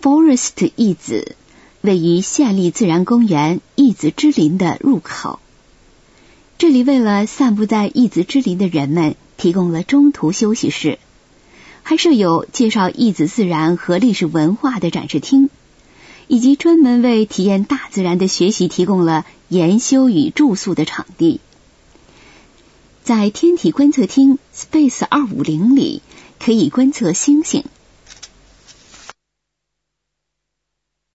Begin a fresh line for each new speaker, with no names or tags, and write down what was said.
Forest 义子，位于县立自然公园义子之林的入口。这里为了散布在义子之林的人们提供了中途休息室，还设有介绍义子自然和历史文化的展示厅，以及专门为体验大自然的学习提供了研修与住宿的场地。在天体观测厅 Space 250里，可以观测星星，